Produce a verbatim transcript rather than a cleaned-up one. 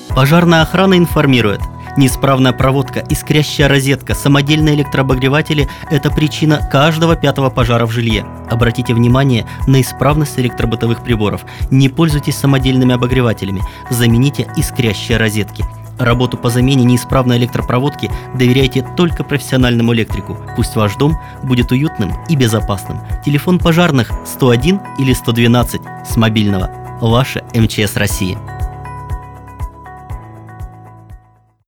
Пожарная охрана информирует: неисправная проводка, искрящая розетка, самодельные электрообогреватели – это причина каждого пятого пожара в жилье. Обратите внимание на исправность электробытовых приборов. Не пользуйтесь самодельными обогревателями, замените искрящие розетки. Работу по замене неисправной электропроводки доверяйте только профессиональному электрику. Пусть ваш дом будет уютным и безопасным. Телефон пожарных сто один или сто двенадцать с мобильного. Ваше эм че эс России.